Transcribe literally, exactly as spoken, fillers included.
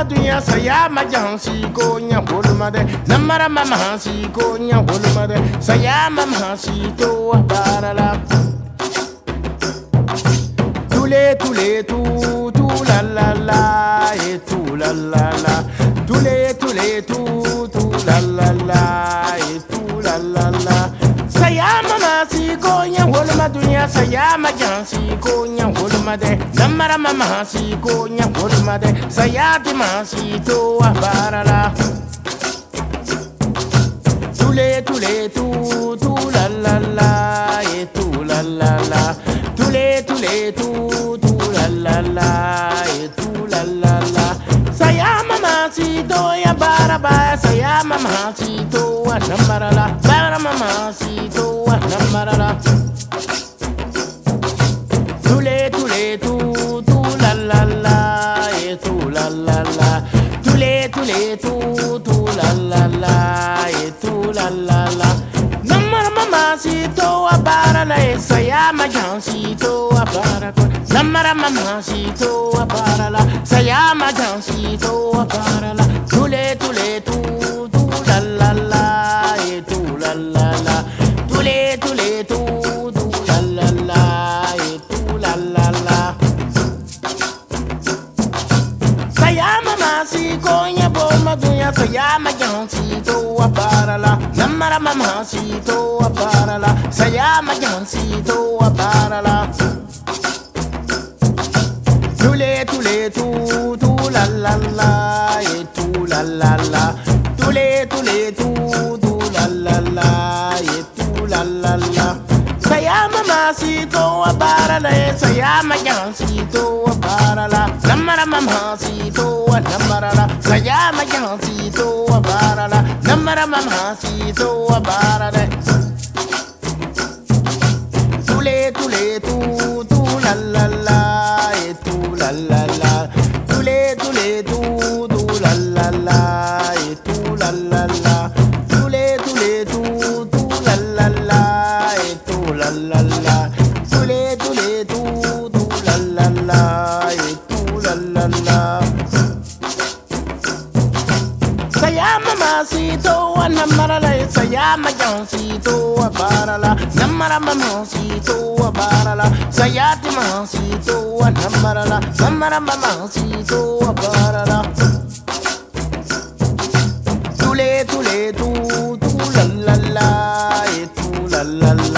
wolma dunya saya majansi ko nya wolma de namara mama si ko nya wolma de saya mama si to barala tule tule tu tu la la la et tu la la la tule tule tu tu la la la et tu la la la saya mama si ko nya wolma dunya saya majansi ko nya wolma de namara mama si ko nya wolma de saya dimasi to barala tule tule tu tu la la la et tu la la la tule tule tu tu la la la et tu la la la saya mama si to ya baraba saya mama si to namara la bara mama si to namara la tule tule tu tu la la la et tu la la la tule tule tu tu la la la et tu la la la namara mama si to abara la saya majan si to abara ko namara mama si to abara la saya majan si to abara la tule tule tu tu la la la et tu la la la tule tule tu tu la la la et tu la la la saya mama si ko nya bo ma dunya saya majan si to abara la namara mama si to abara la saya majan si to abara la tule tule tu tu la la la et tu la la la tule tule tu tu la la la et tu la la la saya mama si to abara la saya majan si to abara la namara mama si to namara la saya majan si to abara la namara mama si to abara la tule tule tu tu la la la et tu la la la tule tule tu tu la la la et tu la la la tule tule tu tu la la la et tu la la la tule tule tu tu la la la et tu la la la saya mama si to namara la saya majan si to abara la namara mama si to abara la saya dimasi si to namara la namara mama si to abara la tule tule tu tu la la la et tu la la la